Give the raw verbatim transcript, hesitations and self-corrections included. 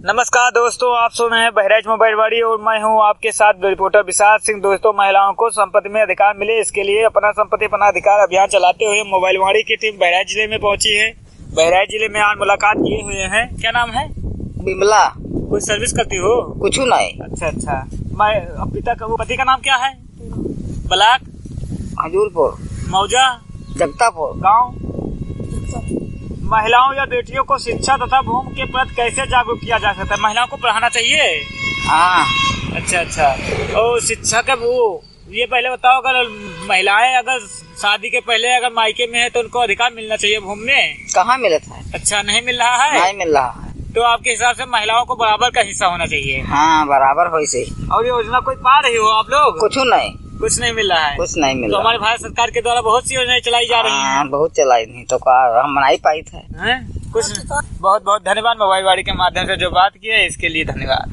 नमस्कार दोस्तों, आप सुन रहे हैं बहराइच मोबाइल वाड़ी और मैं हूं आपके साथ रिपोर्टर विशाल सिंह। दोस्तों, महिलाओं को संपत्ति में अधिकार मिले, इसके लिए अपना संपत्ति अपना अधिकार अभियान चलाते हुए मोबाइल वाड़ी की टीम बहराइच जिले में पहुंची है। बहराइच जिले में आज मुलाकात किए हुए हैं। क्या नाम है? बिमला। कुछ सर्विस करती हो? कुछ नहीं। अच्छा अच्छा। मैं पिता का, वो पति का नाम क्या है? ब्लाक हजूरपुर, मौजा, जगतापुर गाँव। महिलाओं या बेटियों को शिक्षा तथा भूमि के प्रति कैसे जागरूक किया जा सकता है? महिलाओं को पढ़ाना चाहिए। हाँ। अच्छा अच्छा। और शिक्षा का वो ये पहले बताओ, अगर महिलाएं अगर शादी के पहले अगर मायके में है तो उनको अधिकार मिलना चाहिए भूमि में? कहाँ मिलता है? अच्छा, नहीं मिल रहा है? नहीं मिल रहा है। तो आपके हिसाब से महिलाओं को बराबर का हिस्सा होना चाहिए? हाँ, बराबर हो से। और योजना कोई पा रही हो आप लोग? कुछ नहीं। कुछ नहीं मिल रहा है? कुछ नहीं मिल तो रहा। हमारे भारत सरकार के द्वारा बहुत सी योजनाएं चलाई जा रही हैं। हाँ, बहुत चलाई नहीं तो का हम नहीं पाई थे। हैं? कुछ बहुत बहुत धन्यवाद मोबाइल वाड़ी के माध्यम से जो बात की है इसके लिए धन्यवाद।